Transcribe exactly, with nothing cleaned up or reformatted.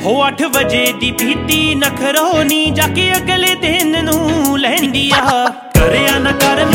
हो अठ वजे दी पीती नखरो नी जाके अगले दिन नू लैंदी आ। करया ना कर